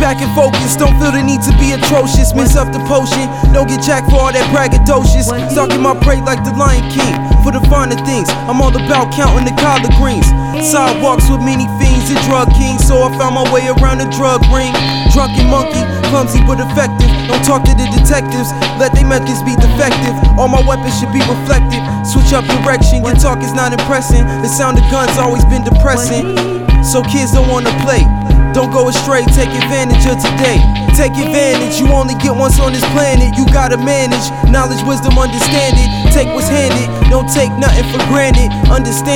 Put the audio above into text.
back and focus, don't feel the need to be atrocious. Mix up the potion, don't get jacked for all that braggadocious. Stalking my prey like the Lion King. For the finer things, I'm all about counting the collard greens. Sidewalks with many fiends and drug kings, so I found my way around the drug ring. Drunken monkey, clumsy but effective. Don't talk to the detectives, let their methods be defective. All my weapons should be reflective. Switch up direction, your talk is not impressing. The sound of guns always been depressing, so kids don't wanna play. Don't go astray, take advantage of today. Take advantage, you only get once on this planet. You gotta manage, knowledge, wisdom, understand it. Take what's handed, don't take nothing for granted. Understand